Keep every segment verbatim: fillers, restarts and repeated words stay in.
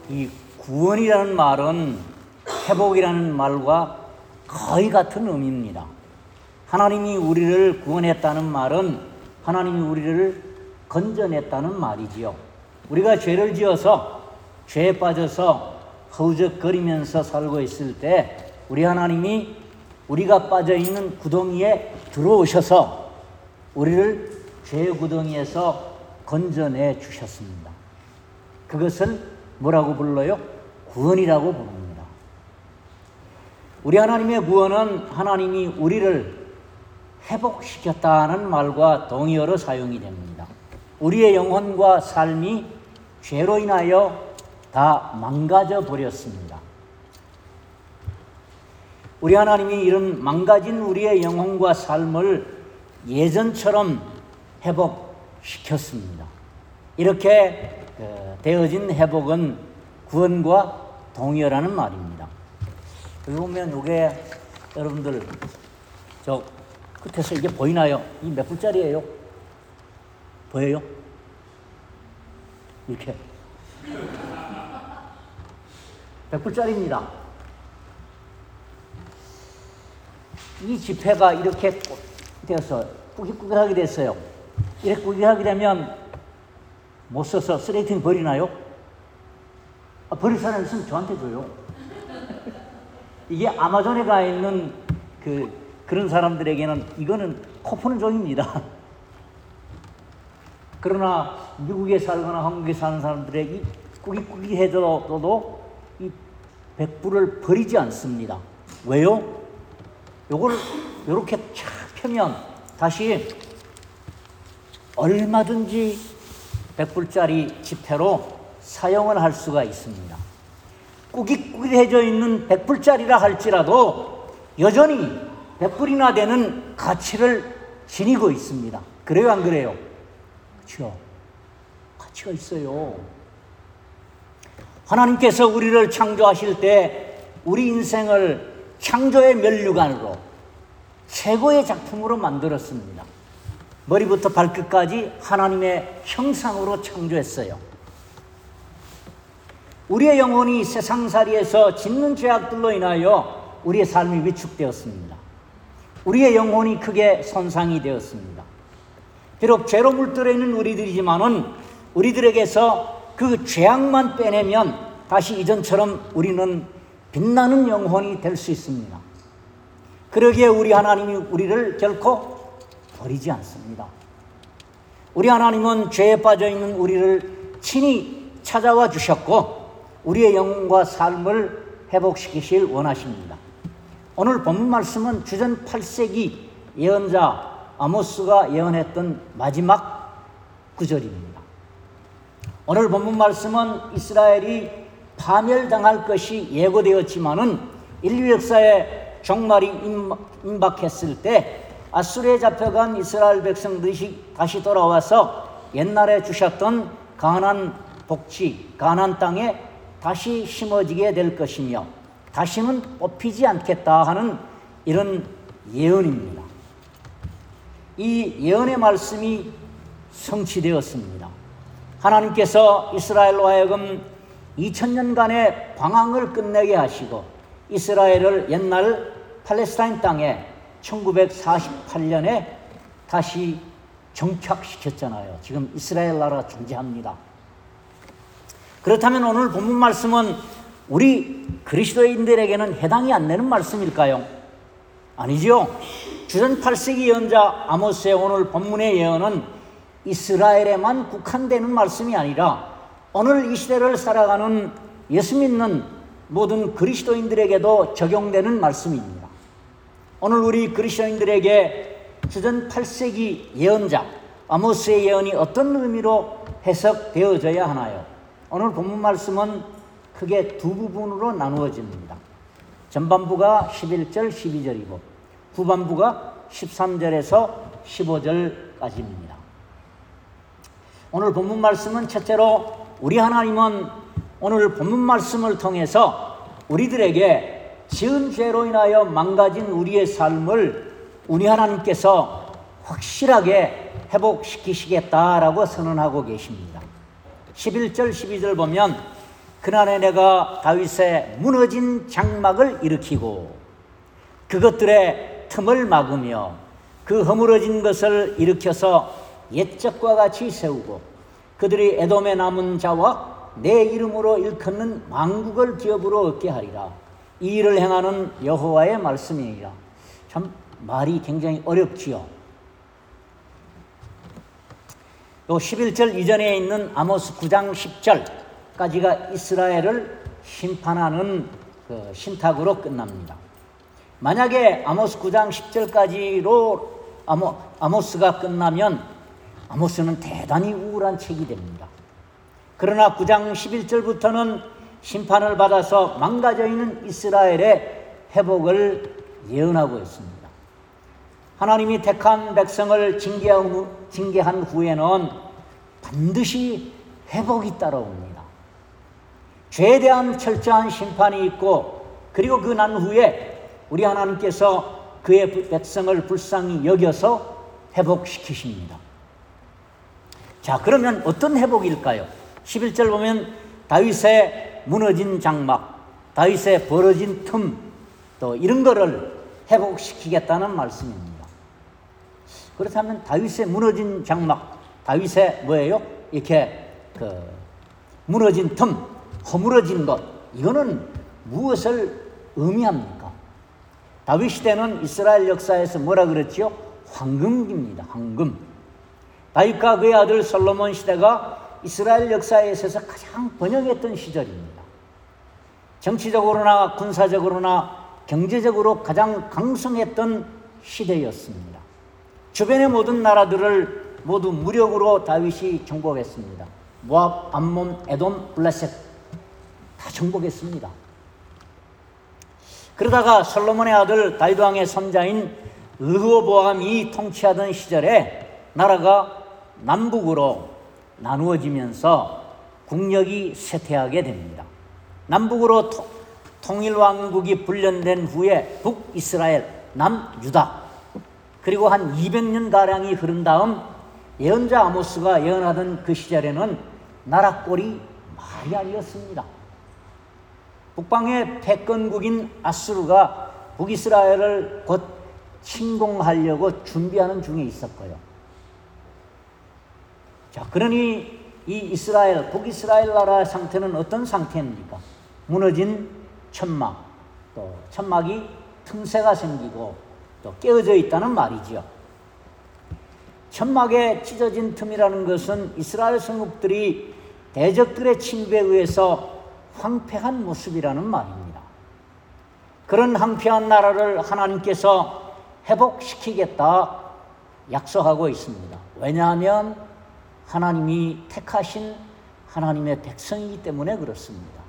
이 구원이라는 말은 회복이라는 말과 거의 같은 의미입니다. 하나님이 우리를 구원했다는 말은 하나님이 우리를 건져냈다는 말이지요. 우리가 죄를 지어서 죄에 빠져서 허우적거리면서 살고 있을 때 우리 하나님이 우리가 빠져있는 구덩이에 들어오셔서 우리를 죄의 구덩이에서 건져내 주셨습니다. 그것을 뭐라고 불러요? 구원이라고 부릅니다. 우리 하나님의 구원은 하나님이 우리를 회복시켰다는 말과 동의어로 사용이 됩니다. 우리의 영혼과 삶이 죄로 인하여 다 망가져 버렸습니다. 우리 하나님이 이런 망가진 우리의 영혼과 삶을 예전처럼 회복시켰습니다. 이렇게 되어진 회복은 구원과 동의어라는 말입니다. 여기 보면 이게 여러분들 저 끝에서 이게 보이나요? 이 몇 불짜리예요? 보여요? 이렇게 백 불짜리입니다. 이 지폐가 이렇게 되어서 꾸깃꾸깃하게 됐어요. 이렇게 꾸깃하게 되면 못 써서 쓰레기통에 버리나요? 아, 버릴 사람 있으면 저한테 줘요. 이게 아마존에 가 있는 그, 그런 사람들에게는 이거는 코 푸는 종입니다. 그러나 미국에 살거나 한국에 사는 사람들의 이 꾸깃꾸깃해져도 이 백 불을 버리지 않습니다. 왜요? 요걸 요렇게 쫙 펴면 다시 얼마든지 백 불짜리 지폐로 사용을 할 수가 있습니다. 꾸깃꾸깃해져 있는 백 불짜리라 할지라도 여전히 백 불이나 되는 가치를 지니고 있습니다. 그래요, 안 그래요? 그렇죠? 가치가 있어요. 하나님께서 우리를 창조하실 때 우리 인생을 창조의 면류관으로 최고의 작품으로 만들었습니다. 머리부터 발끝까지 하나님의 형상으로 창조했어요. 우리의 영혼이 세상살이에서 짓는 죄악들로 인하여 우리의 삶이 위축되었습니다. 우리의 영혼이 크게 손상이 되었습니다. 비록 죄로 물들어 있는 우리들이지만은 우리들에게서 그 죄악만 빼내면 다시 이전처럼 우리는 빛나는 영혼이 될 수 있습니다. 그러기에 우리 하나님이 우리를 결코 버리지 않습니다. 우리 하나님은 죄에 빠져있는 우리를 친히 찾아와 주셨고 우리의 영혼과 삶을 회복시키실 원하십니다. 오늘 본문 말씀은 주전 팔 세기 예언자 아모스가 예언했던 마지막 구절입니다. 오늘 본문 말씀은 이스라엘이 파멸당할 것이 예고되었지만은 인류 역사에 종말이 임박했을 때 아수르에 잡혀간 이스라엘 백성들이 다시 돌아와서 옛날에 주셨던 가나안 복지, 가나안 땅에 다시 심어지게 될 것이며 다시는 뽑히지 않겠다 하는 이런 예언입니다. 이 예언의 말씀이 성취되었습니다. 하나님께서 이스라엘로 하여금 이천 년간의 방황을 끝내게 하시고 이스라엘을 옛날 팔레스타인 땅에 천구백사십팔 년에 다시 정착시켰잖아요. 지금 이스라엘 나라가 존재합니다. 그렇다면 오늘 본문 말씀은 우리 그리스도인들에게는 해당이 안 되는 말씀일까요? 아니죠. 주전 팔 세기 예언자 아모스의 오늘 본문의 예언은 이스라엘에만 국한되는 말씀이 아니라 오늘 이 시대를 살아가는 예수 믿는 모든 그리스도인들에게도 적용되는 말씀입니다. 오늘 우리 그리스도인들에게 주전 팔 세기 예언자 아모스의 예언이 어떤 의미로 해석되어져야 하나요? 오늘 본문 말씀은 크게 두 부분으로 나누어집니다. 전반부가 십일 절 십이 절이고 후반부가 십삼 절에서 십오 절까지입니다. 오늘 본문 말씀은 첫째로 우리 하나님은 오늘 본문 말씀을 통해서 우리들에게 지은 죄로 인하여 망가진 우리의 삶을 우리 하나님께서 확실하게 회복시키시겠다라고 선언하고 계십니다. 십일 절 십이 절 보면 그날에 내가 다윗의 무너진 장막을 일으키고 그것들의 틈을 막으며 그 허물어진 것을 일으켜서 옛적과 같이 세우고 그들이 에돔에 남은 자와 내 이름으로 일컫는 만국을 기업으로 얻게 하리라. 이 일을 행하는 여호와의 말씀이니라. 참 말이 굉장히 어렵지요. 또 십일 절 이전에 있는 아모스 구 장 십 절까지가 이스라엘을 심판하는 그 신탁으로 끝납니다. 만약에 아모스 구 장 십 절까지로 아모, 아모스가 끝나면 아모스는 대단히 우울한 책이 됩니다. 그러나 구 장 십일 절부터는 심판을 받아서 망가져 있는 이스라엘의 회복을 예언하고 있습니다. 하나님이 택한 백성을 징계한, 후, 징계한 후에는 반드시 회복이 따라옵니다. 죄에 대한 철저한 심판이 있고 그리고 그 난 후에 우리 하나님께서 그의 백성을 불쌍히 여겨서 회복시키십니다. 자, 그러면 어떤 회복일까요? 십일 절 보면 다윗의 무너진 장막, 다윗의 벌어진 틈, 또 이런 거를 회복시키겠다는 말씀입니다. 그렇다면 다윗의 무너진 장막, 다윗의 뭐예요? 이렇게 그 무너진 틈, 허물어진 것, 이거는 무엇을 의미합니까? 다윗 시대는 이스라엘 역사에서 뭐라 그랬지요? 황금기입니다. 황금. 다윗과 그의 아들 솔로몬 시대가 이스라엘 역사에 있어서 가장 번영했던 시절입니다. 정치적으로나 군사적으로나 경제적으로 가장 강성했던 시대였습니다. 주변의 모든 나라들을 모두 무력으로 다윗이 정복했습니다. 모압, 암몬, 에돔, 블레셋 다 정복했습니다. 그러다가 솔로몬의 아들 다윗 왕의 손자인 르호보암이 통치하던 시절에 나라가 남북으로 나누어지면서 국력이 쇠퇴하게 됩니다. 남북으로 토, 통일왕국이 분련된 후에 북이스라엘, 남유다, 그리고 한 이백 년가량이 흐른 다음 예언자 아모스가 예언하던 그 시절에는 나라 꼴이 말이 아니었습니다. 북방의 패권국인 아수르가 북이스라엘을 곧 침공하려고 준비하는 중에 있었고요. 자, 그러니 이 이스라엘, 북이스라엘 나라의 상태는 어떤 상태입니까? 무너진 천막, 또 천막이 틈새가 생기고 또 깨어져 있다는 말이지요. 천막에 찢어진 틈이라는 것은 이스라엘 성읍들이 대적들의 침입에 의해서 황폐한 모습이라는 말입니다. 그런 황폐한 나라를 하나님께서 회복시키겠다 약속하고 있습니다. 왜냐하면 하나님이 택하신 하나님의 백성이기 때문에 그렇습니다.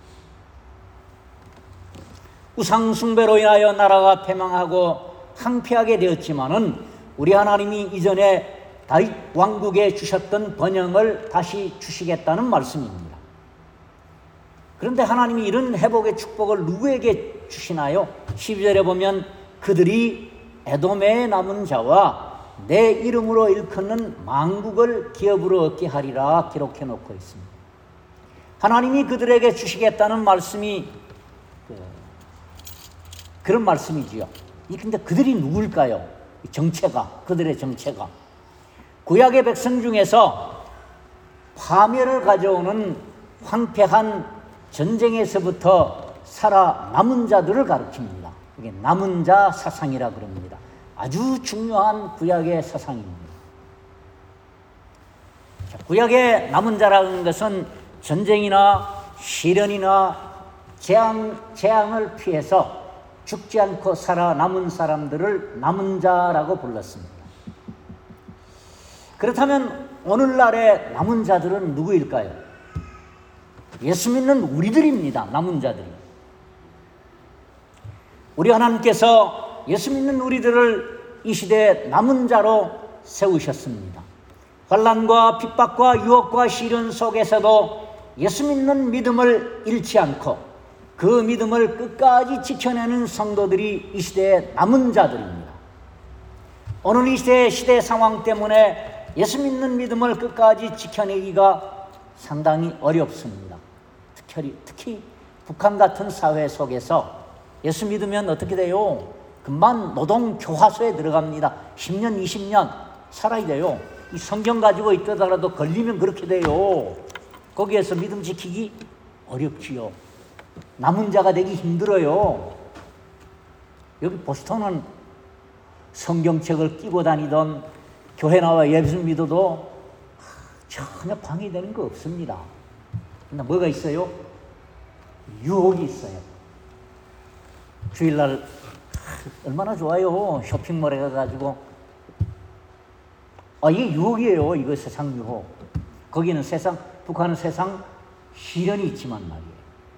우상 숭배로 인하여 나라가 패망하고 황폐하게 되었지만은 우리 하나님이 이전에 다윗 왕국에 주셨던 번영을 다시 주시겠다는 말씀입니다. 그런데 하나님이 이런 회복의 축복을 누구에게 주시나요? 십이 절에 보면 그들이 에돔에 남은 자와 내 이름으로 일컫는 만국을 기업으로 얻게 하리라 기록해 놓고 있습니다. 하나님이 그들에게 주시겠다는 말씀이 그, 그런 말씀이지요. 근데 그들이 누굴까요? 정체가, 그들의 정체가 구약의 백성 중에서 파멸을 가져오는 황폐한 전쟁에서부터 살아남은 자들을 가르칩니다. 이게 남은 자 사상이라 그럽니다. 아주 중요한 구약의 사상입니다. 자, 구약의 남은 자라는 것은 전쟁이나 시련이나 재앙, 재앙을 피해서 죽지 않고 살아남은 사람들을 남은 자라고 불렀습니다. 그렇다면 오늘날의 남은 자들은 누구일까요? 예수 믿는 우리들입니다. 남은 자들이. 우리 하나님께서 예수 믿는 우리들을 이 시대에 남은 자로 세우셨습니다. 환난과 핍박과 유혹과 시련 속에서도 예수 믿는 믿음을 잃지 않고 그 믿음을 끝까지 지켜내는 성도들이 이 시대의 남은 자들입니다. 오늘 이 시대의 시대 상황 때문에 예수 믿는 믿음을 끝까지 지켜내기가 상당히 어렵습니다. 특히 북한 같은 사회 속에서 예수 믿으면 어떻게 돼요? 금방 노동 교화소에 들어갑니다. 십 년, 이십 년 살아야 돼요. 이 성경 가지고 있다가도 걸리면 그렇게 돼요. 거기에서 믿음 지키기 어렵지요. 남은 자가 되기 힘들어요. 여기 보스턴은 성경책을 끼고 다니던 교회 나와 예수 믿어도 전혀 방해되는 거 없습니다. 근데 뭐가 있어요? 유혹이 있어요. 주일날 얼마나 좋아요. 쇼핑몰에 가가지고 아 이게 유혹이에요. 이거 세상 유혹. 거기는 세상, 북한은 세상 시련이 있지만 말이에요.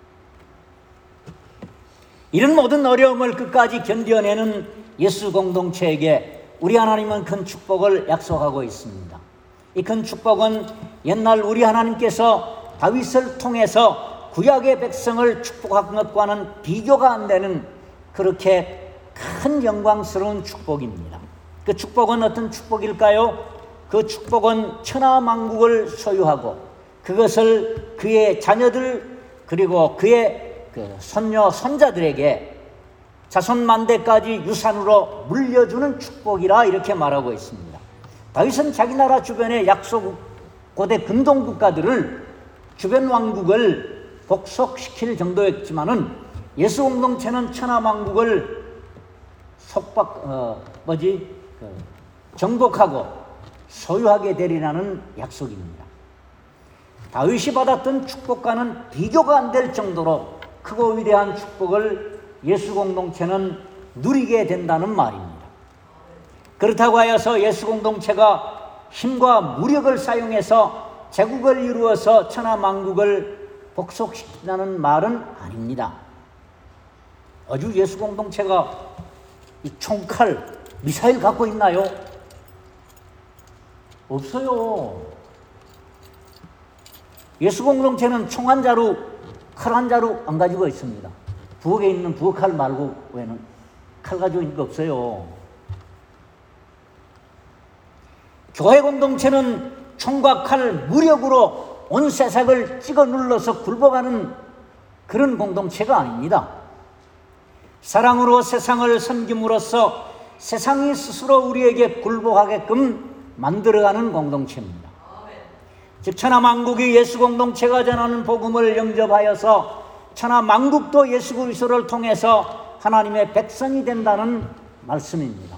이런 모든 어려움을 끝까지 견뎌내는 예수 공동체에게 우리 하나님은 큰 축복을 약속하고 있습니다. 이 큰 축복은 옛날 우리 하나님께서 다윗을 통해서 구약의 백성을 축복한 것과는 비교가 안 되는 그렇게 큰 영광스러운 축복입니다. 그 축복은 어떤 축복일까요? 그 축복은 천하만국을 소유하고 그것을 그의 자녀들 그리고 그의 그 손녀 손자들에게 자손만대까지 유산으로 물려주는 축복이라 이렇게 말하고 있습니다. 다윗은 자기 나라 주변의 약소 고대 근동 국가들을 주변 왕국을 복속시킬 정도였지만은 예수 공동체는 천하만국을 속박 어 뭐지 그 정복하고 소유하게 되리라는 약속입니다. 다윗이 받았던 축복과는 비교가 안 될 정도로 크고 위대한 축복을 예수 공동체는 누리게 된다는 말입니다. 그렇다고 하여서 예수 공동체가 힘과 무력을 사용해서 제국을 이루어서 천하만국을 복속시킨다는 말은 아닙니다. 아주 예수 공동체가 이 총칼, 미사일 갖고 있나요? 없어요. 예수 공동체는 총 한 자루, 칼 한 자루 안 가지고 있습니다. 부엌에 있는 부엌칼 말고 외에는 칼 가지고 있는 거 없어요. 교회 공동체는 총과 칼, 무력으로 온 세상을 찍어 눌러서 굴복하는 그런 공동체가 아닙니다. 사랑으로 세상을 섬김으로써 세상이 스스로 우리에게 굴복하게끔 만들어가는 공동체입니다. 즉 천하만국이 예수 공동체가 전하는 복음을 영접하여서 천하만국도 예수 그리스도를 통해서 하나님의 백성이 된다는 말씀입니다.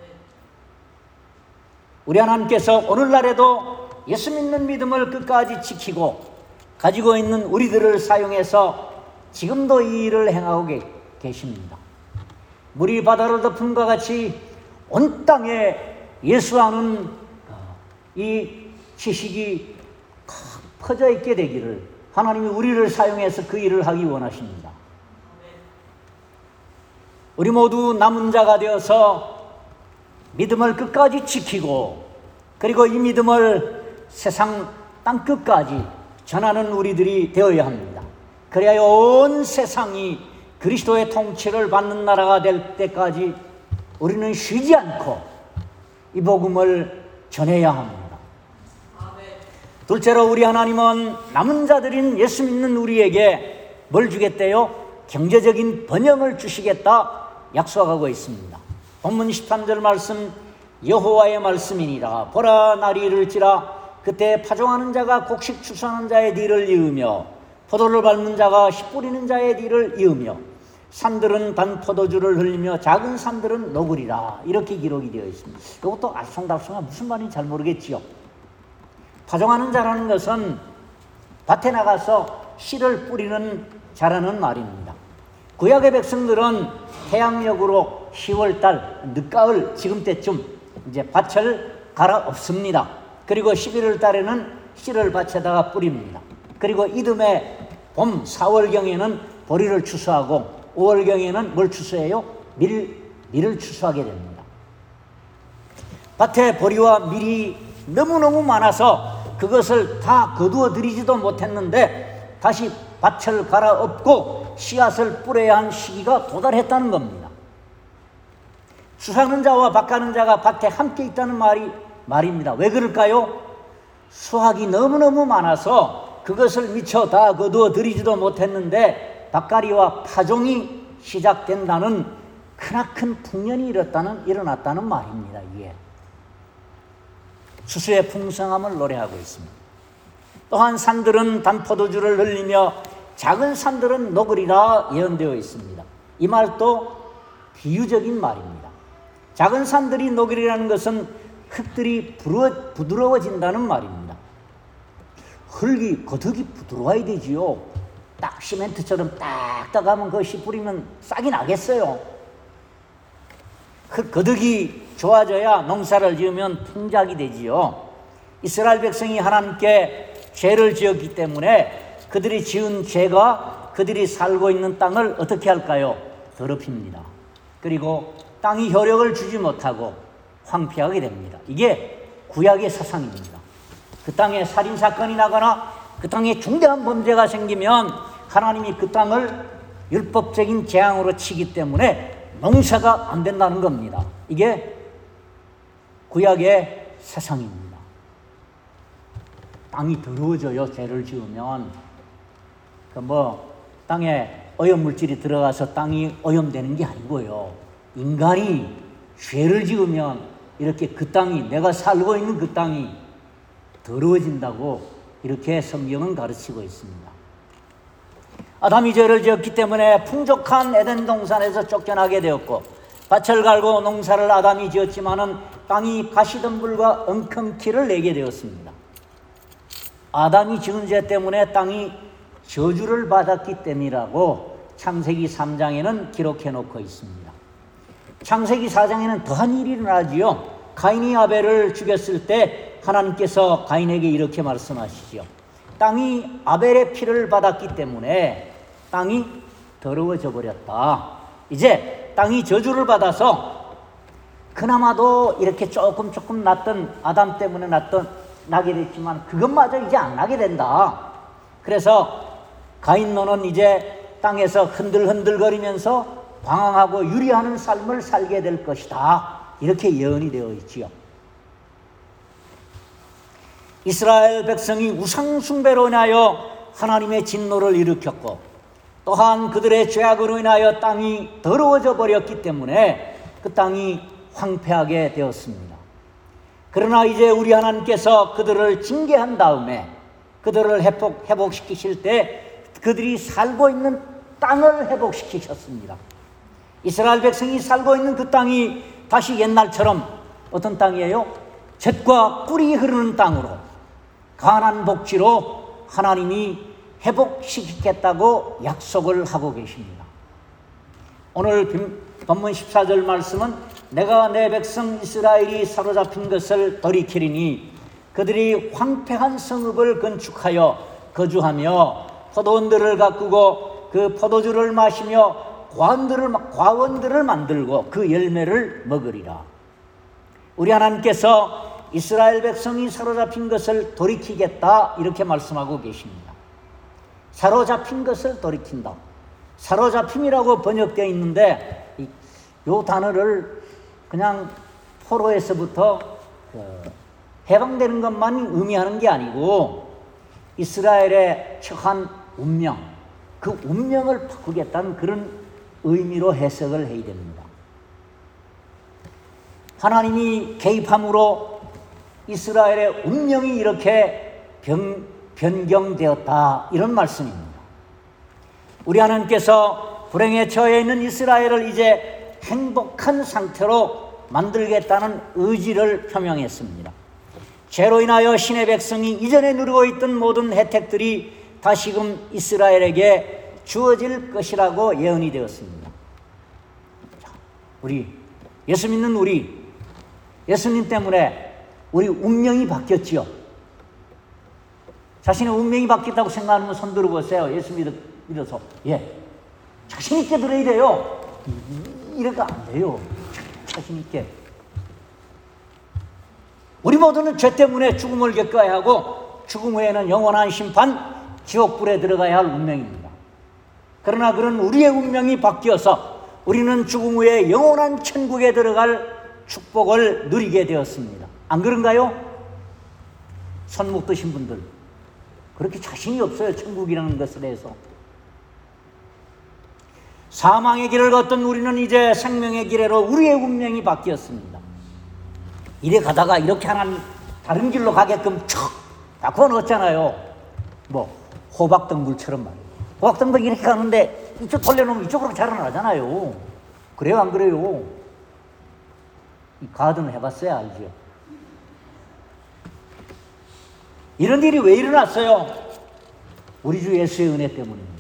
우리 하나님께서 오늘날에도 예수 믿는 믿음을 끝까지 지키고 가지고 있는 우리들을 사용해서 지금도 이 일을 행하고 계십니다. 물이 바다를 덮음과 같이 온 땅에 예수하는 이 지식이 퍼져 있게 되기를 하나님이 우리를 사용해서 그 일을 하기 원하십니다. 우리 모두 남은 자가 되어서 믿음을 끝까지 지키고 그리고 이 믿음을 세상 땅끝까지 전하는 우리들이 되어야 합니다. 그래야 온 세상이 그리스도의 통치를 받는 나라가 될 때까지 우리는 쉬지 않고 이 복음을 전해야 합니다. 둘째로 우리 하나님은 남은 자들인 예수 믿는 우리에게 뭘 주겠대요? 경제적인 번영을 주시겠다 약속하고 있습니다. 본문 십삼 절 말씀 여호와의 말씀이니라. 보라 날이 이를지라 그때 파종하는 자가 곡식 추수하는 자의 뒤를 이으며 포도를 밟는 자가 씨 뿌리는 자의 뒤를 이으며 산들은 단 포도주를 흘리며 작은 산들은 녹으리라. 이렇게 기록이 되어 있습니다. 이것도 알쏭달쏭한 무슨 말인지 잘 모르겠지요. 파종하는 자라는 것은 밭에 나가서 씨를 뿌리는 자라는 말입니다. 구약의 백성들은 태양력으로 시월달, 늦가을 지금 때쯤 이제 밭을 갈아엎습니다. 그리고 십일월 달에는 씨를 밭에다가 뿌립니다. 그리고 이듬해 봄 사월경에는 보리를 추수하고 오월경에는 뭘 추수해요? 밀, 밀을 추수하게 됩니다. 밭에 보리와 밀이 너무너무 많아서 그것을 다 거두어 들이지도 못했는데 다시 밭을 갈아엎고 씨앗을 뿌려야 한 시기가 도달했다는 겁니다. 수사하는 자와 밭가는 자가 밭에 함께 있다는 말이 말입니다. 왜 그럴까요? 수확이 너무너무 많아서 그 그것을 미처 다 거두어 들이지도 못했는데 밭가리와 파종이 시작된다는 크나큰 풍년이 일어났다는, 일어났다는 말입니다. 이게 수수의 풍성함을 노래하고 있습니다. 또한 산들은 단포도주를 흘리며 작은 산들은 녹으리라 예언되어 있습니다. 이 말도 비유적인 말입니다. 작은 산들이 녹으리라는 것은 흙들이 부드러워진다는 말입니다. 흙이 거덕이 부드러워야 되지요. 딱 시멘트처럼 딱딱 하면 그것이 뿌리면 싹이 나겠어요. 흙 거덕이 좋아져야 농사를 지으면 풍작이 되지요. 이스라엘 백성이 하나님께 죄를 지었기 때문에 그들이 지은 죄가 그들이 살고 있는 땅을 어떻게 할까요? 더럽힙니다. 그리고 땅이 효력을 주지 못하고 황폐하게 됩니다. 이게 구약의 사상입니다. 그 땅에 살인사건이 나거나 그 땅에 중대한 범죄가 생기면 하나님이 그 땅을 율법적인 재앙으로 치기 때문에 농사가 안 된다는 겁니다. 이게 구약의 사상입니다. 땅이 더러워져요. 죄를 지으면. 그 뭐 땅에 오염물질이 들어가서 땅이 오염되는 게 아니고요. 인간이 죄를 지으면 이렇게 그 땅이, 내가 살고 있는 그 땅이 더러워진다고 이렇게 성경은 가르치고 있습니다. 아담이 죄를 지었기 때문에 풍족한 에덴 동산에서 쫓겨나게 되었고, 밭을 갈고 농사를 아담이 지었지만은 땅이 가시덤불과 엉겅퀴를 내게 되었습니다. 아담이 지은 죄 때문에 땅이 저주를 받았기 때문이라고 창세기 삼 장에는 기록해 놓고 있습니다. 창세기 사 장에는 더한 일이 일어나지요. 가인이 아벨을 죽였을 때 하나님께서 가인에게 이렇게 말씀하시죠. 땅이 아벨의 피를 받았기 때문에 땅이 더러워져 버렸다. 이제 땅이 저주를 받아서 그나마도 이렇게 조금 조금 났던, 아담 때문에 났던, 나게 됐지만 그것마저 이제 안 나게 된다. 그래서 가인 너는 이제 땅에서 흔들흔들거리면서 방황하고 유리하는 삶을 살게 될 것이다. 이렇게 예언이 되어 있지요. 이스라엘 백성이 우상 숭배로 인하여 하나님의 진노를 일으켰고, 또한 그들의 죄악으로 인하여 땅이 더러워져 버렸기 때문에 그 땅이 황폐하게 되었습니다. 그러나 이제 우리 하나님께서 그들을 징계한 다음에 그들을 회복, 회복시키실 때 그들이 살고 있는 땅을 회복시키셨습니다. 이스라엘 백성이 살고 있는 그 땅이 다시 옛날처럼 어떤 땅이에요? 젖과 꿀이 흐르는 땅으로, 가나안 복지로 하나님이 회복시키겠다고 약속을 하고 계십니다. 오늘 본문 십사 절 말씀은 내가 내 백성 이스라엘이 사로잡힌 것을 돌이키리니 그들이 황폐한 성읍을 건축하여 거주하며 포도원들을 가꾸고 그 포도주를 마시며 과원들을, 과원들을 만들고 그 열매를 먹으리라. 우리 하나님께서 이스라엘 백성이 사로잡힌 것을 돌이키겠다 이렇게 말씀하고 계십니다. 사로잡힌 것을 돌이킨다. 사로잡힘이라고 번역되어 있는데 이 단어를 그냥 포로에서부터 그 해방되는 것만 의미하는 게 아니고 이스라엘의 처한 운명, 그 운명을 바꾸겠다는 그런 의미로 해석을 해야 됩니다. 하나님이 개입함으로 이스라엘의 운명이 이렇게 변, 변경되었다 이런 말씀입니다. 우리 하나님께서 불행에 처해 있는 이스라엘을 이제 행복한 상태로 만들겠다는 의지를 표명했습니다. 죄로 인하여 신의 백성이 이전에 누리고 있던 모든 혜택들이 다시금 이스라엘에게 주어질 것이라고 예언이 되었습니다. 우리 예수 믿는 우리, 예수님 때문에 우리 운명이 바뀌었지요. 자신의 운명이 바뀌었다고 생각하면 손 들어보세요. 예수 믿어, 믿어서. 예. 자신있게 들어야 돼요. 이래가 안 돼요. 자신있게. 우리 모두는 죄 때문에 죽음을 겪어야 하고 죽음 후에는 영원한 심판, 지옥불에 들어가야 할 운명입니다. 그러나 그런 우리의 운명이 바뀌어서 우리는 죽음 후에 영원한 천국에 들어갈 축복을 누리게 되었습니다. 안 그런가요? 손 묶으신 분들, 그렇게 자신이 없어요. 천국이라는 것에 대해서. 사망의 길을 걷던 우리는 이제 생명의 길로 우리의 운명이 바뀌었습니다. 이래 가다가 이렇게 하나님 다른 길로 가게끔 척 바꿔 넣었잖아요. 뭐 호박덩굴처럼 말이에요. 호박덩굴 이렇게 가는데 이쪽 돌려놓으면 이쪽으로 자라나잖아요. 그래요, 안 그래요? 이 가든 해봤어야 알죠. 이런 일이 왜 일어났어요? 우리 주 예수의 은혜 때문입니다.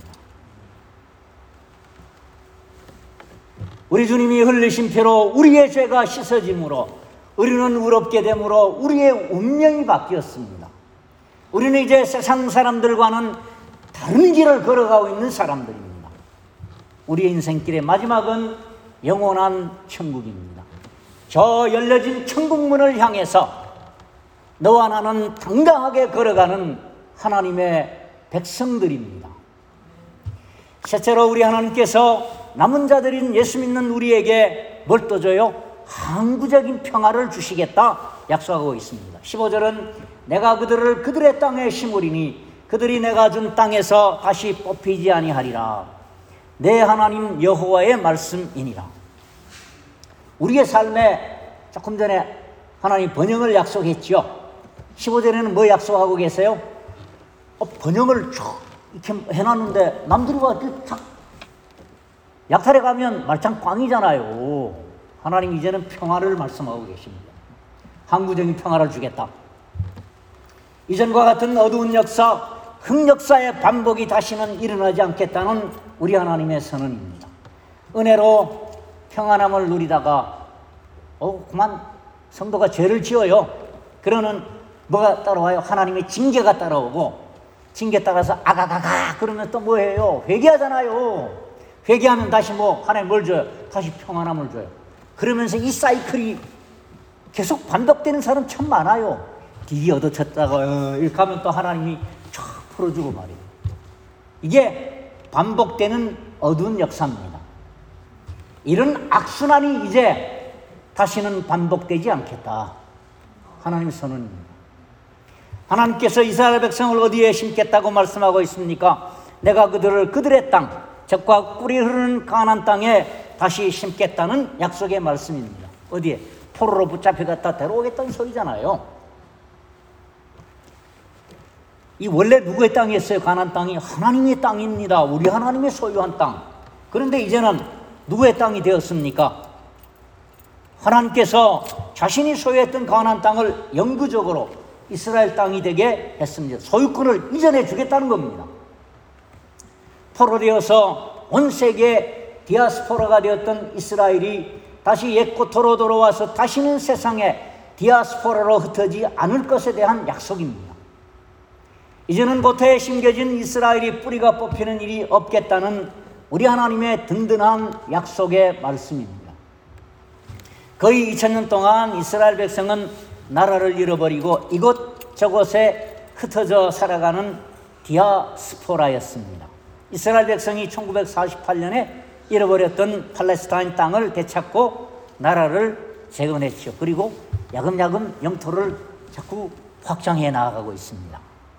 우리 주님이 흘리신 피로 우리의 죄가 씻어짐으로 우리는 의롭게 되므로 우리의 운명이 바뀌었습니다. 우리는 이제 세상 사람들과는 다른 길을 걸어가고 있는 사람들입니다. 우리의 인생길의 마지막은 영원한 천국입니다. 저 열려진 천국문을 향해서 너와 나는 당당하게 걸어가는 하나님의 백성들입니다. 셋째로 우리 하나님께서 남은 자들인 예수 믿는 우리에게 뭘 또 줘요? 항구적인 평화를 주시겠다 약속하고 있습니다. 십오 절은 내가 그들을 그들의 땅에 심으리니 그들이 내가 준 땅에서 다시 뽑히지 아니하리라. 내 하나님 여호와의 말씀이니라. 우리의 삶에 조금 전에 하나님 번영을 약속했죠. 십오 절에는 뭐 약속하고 계세요? 어, 번영을 쭉 이렇게 해놨는데 남들이 와 착 약탈에 가면 말짱 꽝이잖아요. 하나님 이제는 평화를 말씀하고 계십니다. 항구적인 평화를 주겠다. 이전과 같은 어두운 역사, 흑역사의 반복이 다시는 일어나지 않겠다는 우리 하나님의 선언입니다. 은혜로 평안함을 누리다가 어 그만 성도가 죄를 지어요. 그러는 뭐가 따라와요? 하나님의 징계가 따라오고, 징계 따라서 아가가가 그러면 또 뭐해요? 회개하잖아요. 회개하면 다시 뭐 하나님 뭘 줘요? 다시 평안함을 줘요. 그러면서 이 사이클이 계속 반복되는 사람 참 많아요. 딜이 얻어쳤다가 어, 이렇게 하면 또 하나님이 쫙 풀어주고 말이에요. 이게 반복되는 어두운 역사입니다. 이런 악순환이 이제 다시는 반복되지 않겠다. 하나님의 선언입니다. 하나님께서 이스라엘 백성을 어디에 심겠다고 말씀하고 있습니까? 내가 그들을 그들의 땅, 적과 꿀이 흐르는 가나안 땅에 다시 심겠다는 약속의 말씀입니다. 어디에? 포로로 붙잡혀 갔다 데려오겠다는 소리잖아요. 이 원래 누구의 땅이었어요? 가나안 땅이 하나님의 땅입니다. 우리 하나님의 소유한 땅. 그런데 이제는 누구의 땅이 되었습니까? 하나님께서 자신이 소유했던 가나안 땅을 영구적으로 이스라엘 땅이 되게 했습니다. 소유권을 이전해 주겠다는 겁니다. 포로되어서 온 세계 디아스포라가 되었던 이스라엘이 다시 옛 고토로 돌아와서 다시는 세상에 디아스포라로 흩어지지 않을 것에 대한 약속입니다. 이제는 고토에 심겨진 이스라엘이 뿌리가 뽑히는 일이 없겠다는 우리 하나님의 든든한 약속의 말씀입니다. 거의 이천 년 동안 이스라엘 백성은 나라를 잃어버리고 이곳저곳에 흩어져 살아가는 디아스포라였습니다. 이스라엘 백성이 천구백사십팔 년에 잃어버렸던 팔레스타인 땅을 되찾고 나라를 재건했죠. 그리고 야금야금 영토를 자꾸 확장해 나아가고 있습니다.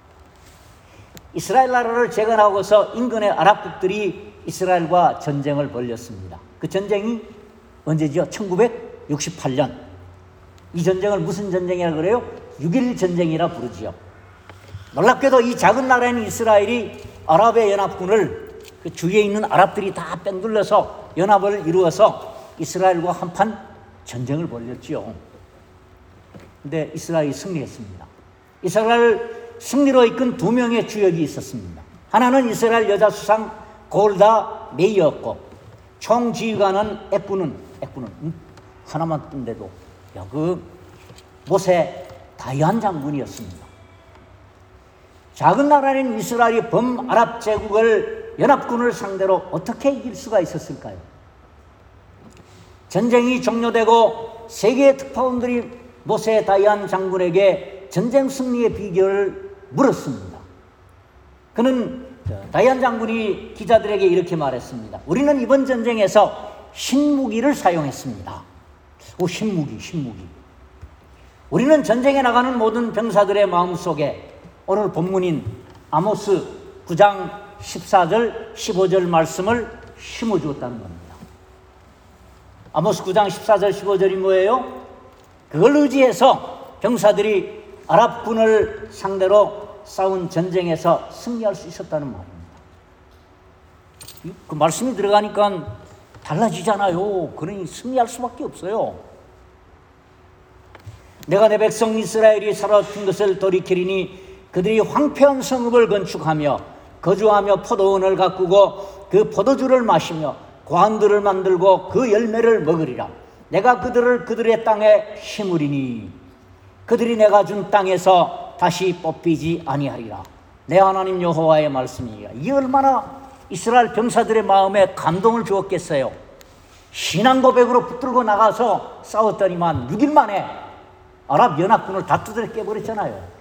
이스라엘 나라를 재건하고서 인근의 아랍국들이 이스라엘과 전쟁을 벌였습니다. 그 전쟁이 언제죠? 천구백육십팔 년. 이 전쟁을 무슨 전쟁이라 그래요? 육일 전쟁이라 부르지요. 놀랍게도 이 작은 나라인 이스라엘이 아랍의 연합군을 그 주위에 있는 아랍들이 다 뺑둘러서 연합을 이루어서 이스라엘과 한판 전쟁을 벌였지요. 근데 이스라엘이 승리했습니다. 이스라엘 승리로 이끈 두 명의 주역이 있었습니다. 하나는 이스라엘 여자 수상 골다 메이어였고, 총지휘관은 에꾸는 에꾸는 음, 하나만 뜬데도 야, 그 모세 다이안 장군이었습니다. 작은 나라인 이스라엘이 범아랍 제국을 연합군을 상대로 어떻게 이길 수가 있었을까요? 전쟁이 종료되고 세계의 특파원들이 모세 다이안 장군에게 전쟁 승리의 비결을 물었습니다. 그는 다이안 장군이 기자들에게 이렇게 말했습니다. 우리는 이번 전쟁에서 신무기를 사용했습니다. 오, 신무기, 신무기. 우리는 전쟁에 나가는 모든 병사들의 마음속에 오늘 본문인 아모스 구 장 십사 절 십오 절 말씀을 심어주었다는 겁니다. 아모스 구 장 십사 절 십오 절이 뭐예요? 그걸 의지해서 병사들이 아랍군을 상대로 싸운 전쟁에서 승리할 수 있었다는 말입니다. 그 말씀이 들어가니까 달라지잖아요. 그러니 승리할 수밖에 없어요. 내가 내 백성 이스라엘이 사로잡힌 것을 돌이키리니 그들이 황폐한 성읍을 건축하며 거주하며 포도원을 가꾸고 그 포도주를 마시며 관들을 만들고 그 열매를 먹으리라. 내가 그들을 그들의 땅에 심으리니 그들이 내가 준 땅에서 다시 뽑히지 아니하리라. 내 하나님 여호와의 말씀이니라. 이 얼마나 이스라엘 병사들의 마음에 감동을 주었겠어요. 신앙 고백으로 붙들고 나가서 싸웠더니만 육 일 만에 아랍 연합군을 다 두드려 깨버렸잖아요.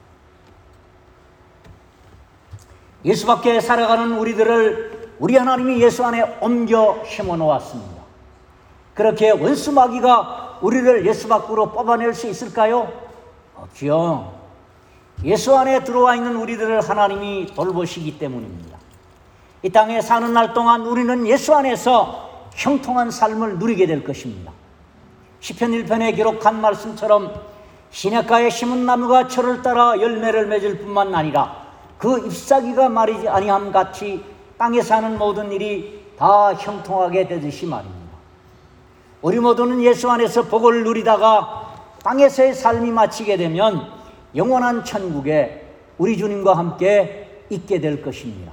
예수 밖에 살아가는 우리들을 우리 하나님이 예수 안에 옮겨 심어 놓았습니다. 그렇게 원수 마귀가 우리를 예수 밖으로 뽑아낼 수 있을까요? 없지요. 예수 안에 들어와 있는 우리들을 하나님이 돌보시기 때문입니다. 이 땅에 사는 날 동안 우리는 예수 안에서 형통한 삶을 누리게 될 것입니다. 시편 일 편에 기록한 말씀처럼 시냇가에 심은 나무가 철을 따라 열매를 맺을 뿐만 아니라 그 잎사귀가 마르지 아니함 같이 땅에 사는 모든 일이 다 형통하게 되듯이 말입니다. 우리 모두는 예수 안에서 복을 누리다가 땅에서의 삶이 마치게 되면 영원한 천국에 우리 주님과 함께 있게 될 것입니다.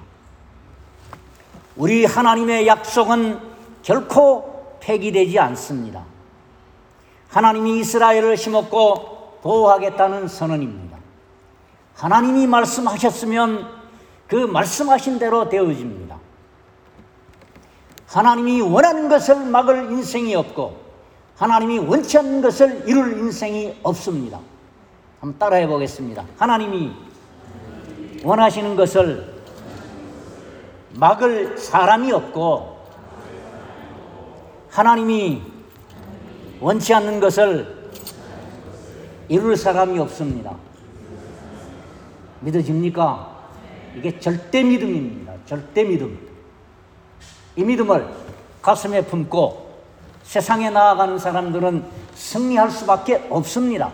우리 하나님의 약속은 결코 폐기되지 않습니다. 하나님이 이스라엘을 심었고 보호하겠다는 선언입니다. 하나님이 말씀하셨으면 그 말씀하신 대로 되어집니다. 하나님이 원하는 것을 막을 인생이 없고 하나님이 원치 않는 것을 이룰 인생이 없습니다. 한번 따라해 보겠습니다. 하나님이 원하시는 것을 막을 사람이 없고 하나님이 원치 않는 것을 이룰 사람이 없습니다. 믿어집니까? 이게 절대 믿음입니다. 절대 믿음. 이 믿음을 가슴에 품고 세상에 나아가는 사람들은 승리할 수밖에 없습니다.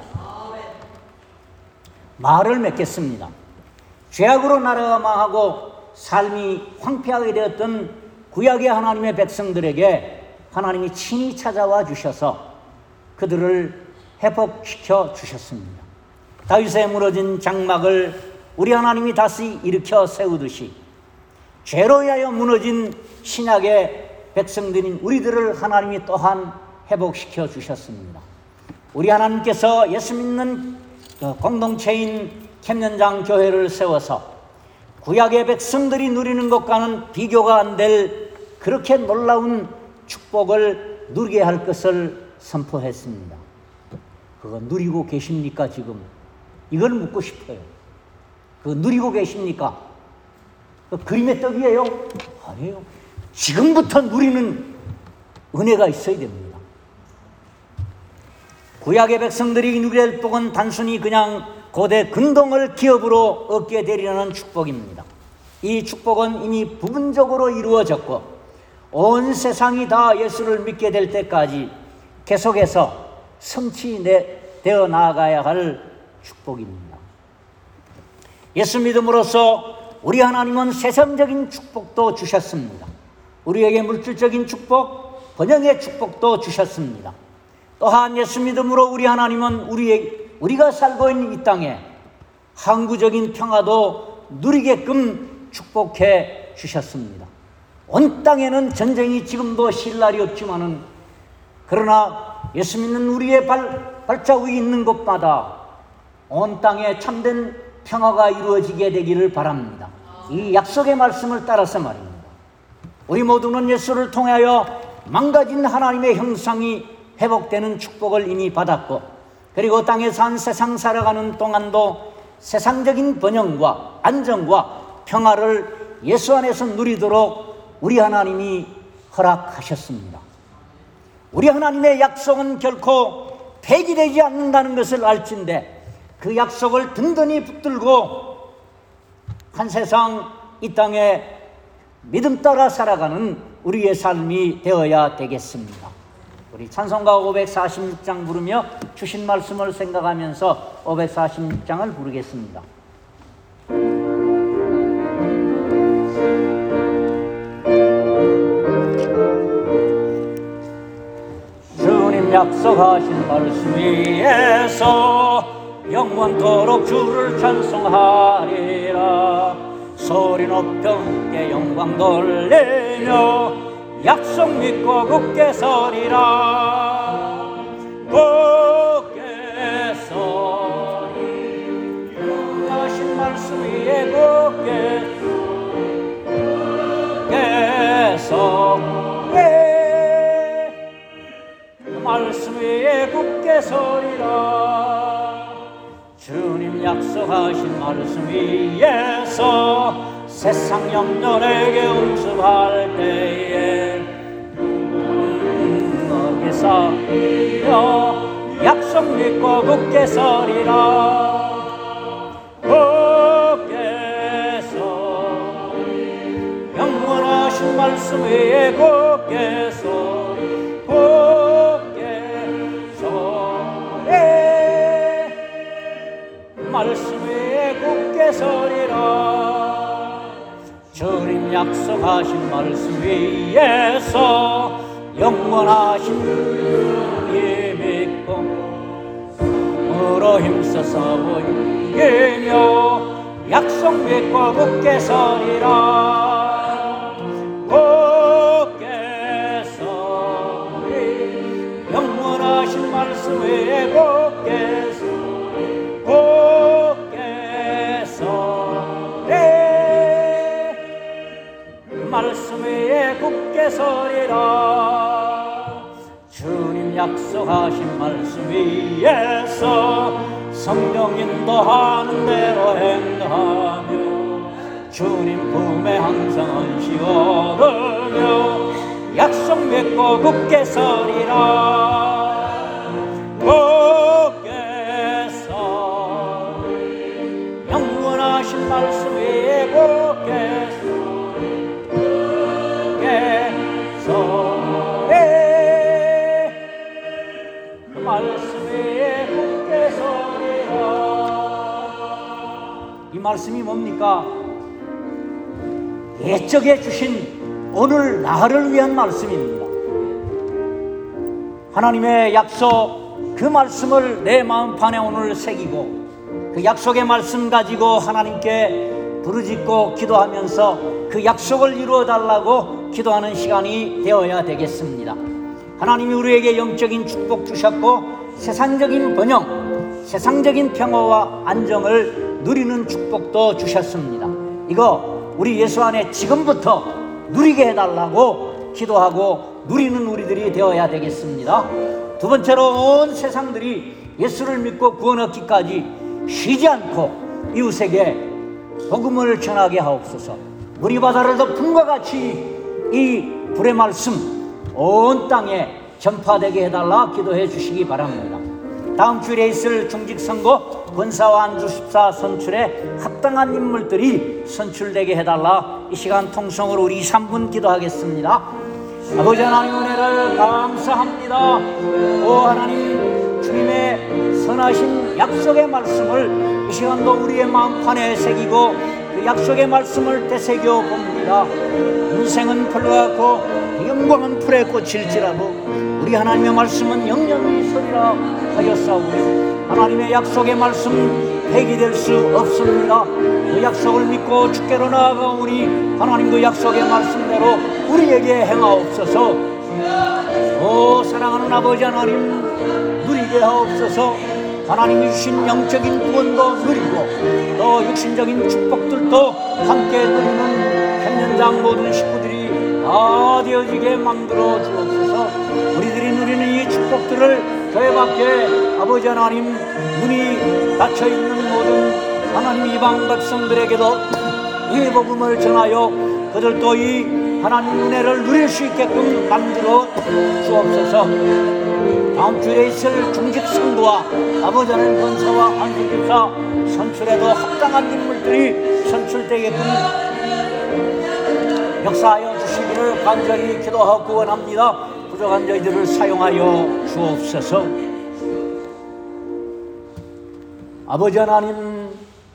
말을 맺겠습니다. 죄악으로 나라가 망하고 삶이 황폐하게 되었던 구약의 하나님의 백성들에게 하나님이 친히 찾아와 주셔서 그들을 회복시켜 주셨습니다. 다윗의 무너진 장막을 우리 하나님이 다시 일으켜 세우듯이 죄로 인하여 무너진 신약의 백성들인 우리들을 하나님이 또한 회복시켜 주셨습니다. 우리 하나님께서 예수 믿는 공동체인 캠년장 교회를 세워서 구약의 백성들이 누리는 것과는 비교가 안 될 그렇게 놀라운 축복을 누리게 할 것을 선포했습니다. 그거 누리고 계십니까 지금? 이걸 묻고 싶어요. 그거 누리고 계십니까? 그 그림의 떡이에요? 아니에요. 지금부터 누리는 은혜가 있어야 됩니다. 구약의 백성들이 누리게 될 복은 단순히 그냥 고대 근동을 기업으로 얻게 되리라는 축복입니다. 이 축복은 이미 부분적으로 이루어졌고 온 세상이 다 예수를 믿게 될 때까지 계속해서 성취되어 나아가야 할 축복입니다. 예수 믿음으로써 우리 하나님은 세상적인 축복도 주셨습니다. 우리에게 물질적인 축복, 번영의 축복도 주셨습니다. 또한 예수 믿음으로 우리 하나님은 우리의, 우리가 살고 있는 이 땅에 항구적인 평화도 누리게끔 축복해 주셨습니다. 온 땅에는 전쟁이 지금도 쉴 날이 없지만은 그러나 예수 믿는 우리의 발, 발자국이 있는 곳마다 온 땅에 참된 평화가 이루어지게 되기를 바랍니다. 이 약속의 말씀을 따라서 말입니다. 우리 모두는 예수를 통하여 망가진 하나님의 형상이 회복되는 축복을 이미 받았고 그리고 땅에 산 세상 살아가는 동안도 세상적인 번영과 안정과 평화를 예수 안에서 누리도록 우리 하나님이 허락하셨습니다. 우리 하나님의 약속은 결코 폐기되지 않는다는 것을 알진대 그 약속을 든든히 붙들고 한 세상 이 땅에 믿음 따라 살아가는 우리의 삶이 되어야 되겠습니다. 우리 찬송가 오백사십육 장 부르며 주신 말씀을 생각하면서 오백사십육 장을 부르겠습니다. 주님 약속하신 말씀 위에서 영원토록 주를 찬송하리라. 소리 높여 함께 영광 돌리며 약속 믿고 굳게 서리라. 굳게 서리 하신 말씀 위에 굳게 굳게 서리 그 말씀 위에 굳게 서리라. 주님 약속하신 말씀 위에서 세상 염려에게 응습할 때에 거기서 약속 믿고 굳게 서리라. 굳게 서리 영원하신 말씀 위에 굳게 서리 굳게 서리 말씀 위에 굳게 서리라. 주님 약속하신 말씀 위에서 영원하신 주님 믿고 으로 힘써 싸워 이기며 약속 믿고 굳게 서리라. 굳게 서리 영원하신 말씀 위에 굳게 서리 굳게 서리 말씀 위에 굳게 서리라. 주님 약속하신 말씀 위에서 성령 인도하는 대로 행하며 주님 품에 항상 안식 얻으며 약속 믿고 굳게 서리라. 굳게 서리 영원하신 말씀 위에 굳게 굳게 서리 그 말씀 위에 굳게 서리라. 이 말씀이 뭡니까? 옛적에 주신 오늘 나를 위한 말씀입니다. 하나님의 약속, 그 말씀을 내 마음판에 오늘 새기고 그 약속의 말씀 가지고 하나님께 부르짖고 기도하면서 그 약속을 이루어 달라고 기도하는 시간이 되어야 되겠습니다. 하나님이 우리에게 영적인 축복 주셨고 세상적인 번영, 세상적인 평화와 안정을 누리는 축복도 주셨습니다. 이거 우리 예수 안에 지금부터 누리게 해달라고 기도하고 누리는 우리들이 되어야 되겠습니다. 두 번째로 온 세상들이 예수를 믿고 구원 얻기까지 쉬지 않고 이웃에게 복음을 전하게 하옵소서. 우리 바다를 덮음과 같이 이 불의 말씀 온 땅에 전파되게 해달라 기도해 주시기 바랍니다. 다음 주일에 있을 중직선거 권사와 안주십사 선출에 합당한 인물들이 선출되게 해달라 이 시간 통성으로 우리 삼 분 기도하겠습니다. 아버지 하나님 은혜를 감사합니다. 오 하나님 주님의 선하신 약속의 말씀을 이 시간도 우리의 마음판에 새기고 그 약속의 말씀을 되새겨 봅니다. 인생은 풀과 같고 영광은 풀에 꽂힐지라도 우리 하나님의 말씀은 영영이 서리라 하였사오니 하나님의 약속의 말씀 폐기될 수 없습니다. 그 약속을 믿고 주께로 나아가오니 하나님 그 약속의 말씀대로 우리에게 행하옵소서. 오 사랑하는 아버지 하나님 누리게 하옵소서. 하나님이 주신 영적인 구원도 누리고 또 육신적인 축복들도 함께 누리는 현장장 모든 식구들이 다 되어지게 만들어 주옵소서. 우리들이 누리는 이 축복들을 교회 밖에 아버지 하나님 눈이 닫혀있는 모든 하나님 이방 백성들에게도 이 복음을 전하여 그들도 이 하나님 은혜를 누릴 수 있게끔 만들어 주옵소서. 다음 주에 있을 중직 선거와 아버지 하나님 권사와 안수집사 선출에도 합당한 인물들이 선출되게끔 역사하여 주시기를 간절히 기도하고 원합니다. 부족한 저희들을 사용하여 주옵소서. 아버지 하나님,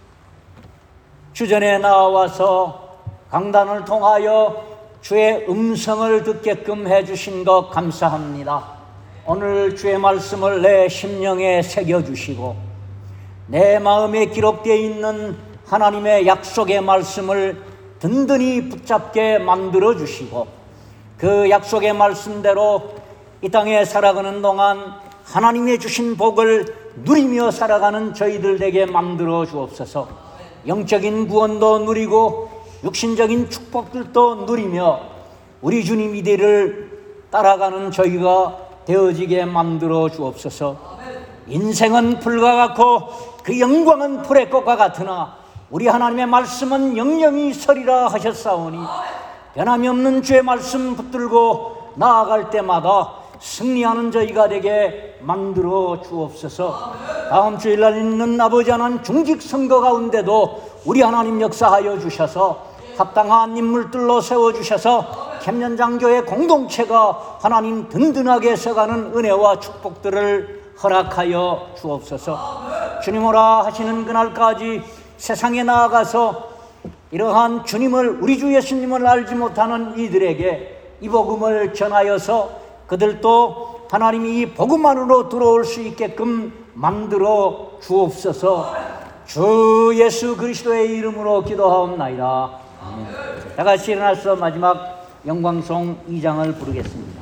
주전에 나와서 강단을 통하여 주의 음성을 듣게끔 해주신 것 감사합니다. 오늘 주의 말씀을 내 심령에 새겨주시고 내 마음에 기록되어 있는 하나님의 약속의 말씀을 든든히 붙잡게 만들어 주시고 그 약속의 말씀대로 이 땅에 살아가는 동안 하나님의 주신 복을 누리며 살아가는 저희들 되게 만들어 주옵소서. 영적인 구원도 누리고 육신적인 축복들도 누리며 우리 주님 이대를 따라가는 저희가 되어지게 만들어 주옵소서. 인생은 불과 같고 그 영광은 불의 꽃과 같으나 우리 하나님의 말씀은 영영이 서리라 하셨사오니 변함이 없는 주의 말씀 붙들고 나아갈 때마다 승리하는 저희가 되게 만들어 주옵소서. 다음 주일날 있는 아버지 하나님 중직 선거 가운데도 우리 하나님 역사하여 주셔서 합당한 인물들로 세워주셔서 캠년장교회 공동체가 하나님 든든하게 서가는 은혜와 축복들을 허락하여 주옵소서. 주님 오라 하시는 그날까지 세상에 나아가서 이러한 주님을, 우리 주 예수님을 알지 못하는 이들에게 이 복음을 전하여서 그들도 하나님이 이 복음 안으로 들어올 수 있게끔 만들어 주옵소서. 주 예수 그리스도의 이름으로 기도하옵나이다. 아멘. 다 같이 일어나서 마지막 영광송 이 장을 부르겠습니다.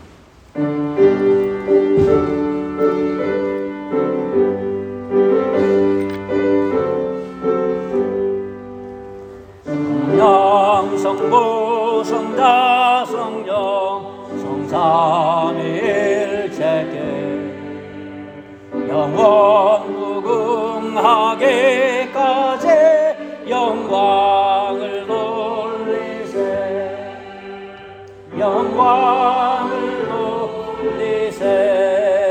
성령 성부 성자 성령 성삼일체계 영원 무궁하게까지 영광을 돌리세 영광을 돌리세.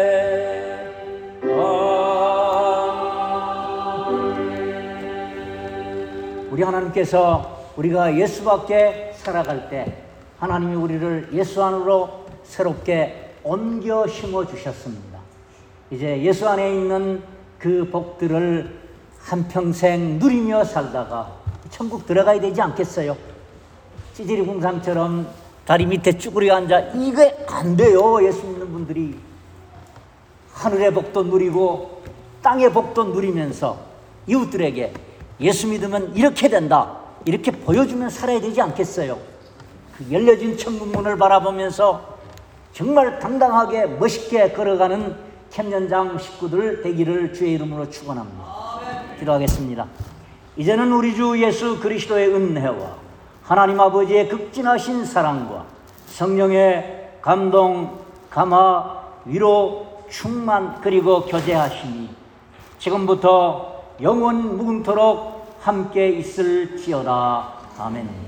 우리 하나님께서 우리가 예수밖에 살아갈 때 하나님이 우리를 예수 안으로 새롭게 옮겨 심어 주셨습니다. 이제 예수 안에 있는 그 복들을 한평생 누리며 살다가 천국 들어가야 되지 않겠어요? 찌질이 궁상처럼 다리 밑에 쭈그려 앉아 이게 안 돼요. 예수 믿는 분들이 하늘의 복도 누리고 땅의 복도 누리면서 이웃들에게 예수 믿으면 이렇게 된다, 이렇게 보여주면 살아야 되지 않겠어요? 그 열려진 천국문을 바라보면서 정말 당당하게 멋있게 걸어가는 캠년장 식구들 되기를 주의 이름으로 축원합니다. 기도하겠습니다. 이제는 우리 주 예수 그리스도의 은혜와 하나님 아버지의 극진하신 사랑과 성령의 감동, 감화, 위로, 충만 그리고 교제하심이 지금부터 영원 무궁토록 함께 있을지어다. 아멘.